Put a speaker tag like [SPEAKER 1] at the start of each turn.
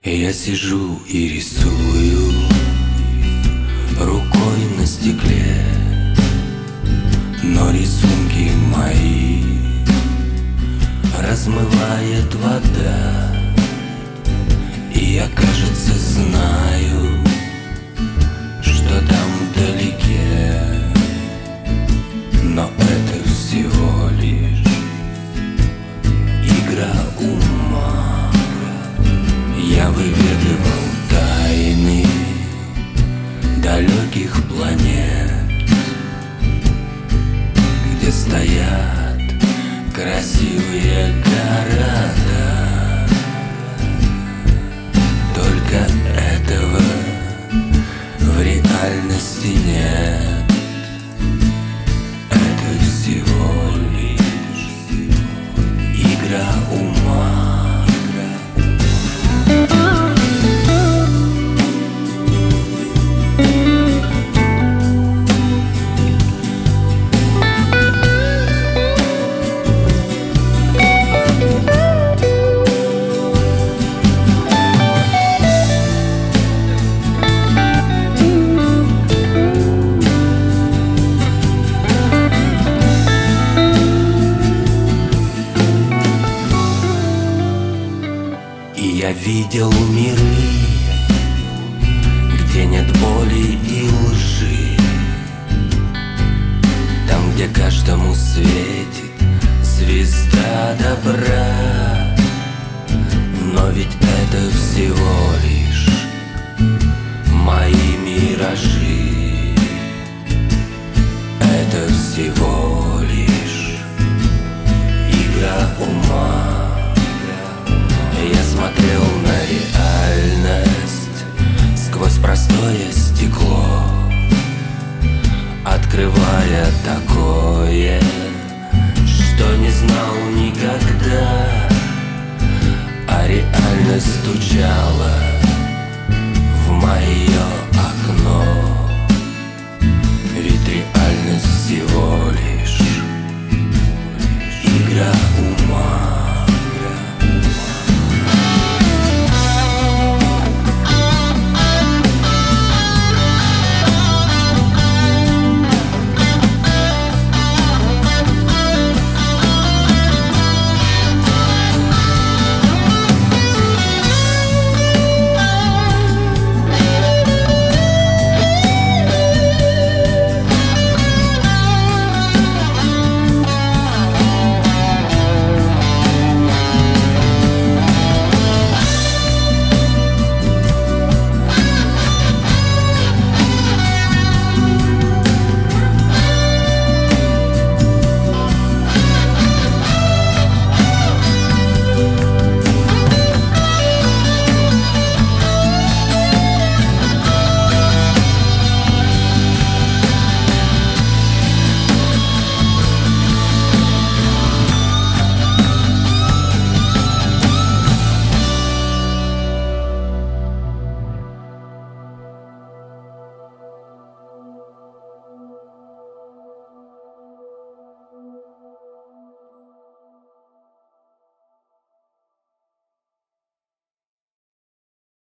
[SPEAKER 1] Я сижу и рисую рукой на стекле, но рисунки мои размывает вода. И я, кажется, знаю, что там вдалеке, но это всего лишь игра ума. Я выведывал тайны далеких планет, где стоят красивые города. Только этого в реальности нет. Это всего лишь игра ума. Я видел миры, где нет боли и лжи, там, где каждому светит звезда добра. Но ведь это всего лишь мои миражи. Это всего лишь игра ума. Я смотрел на реальность сквозь простое стекло, открывая такое, что не знал никогда. А реальность стучала в мое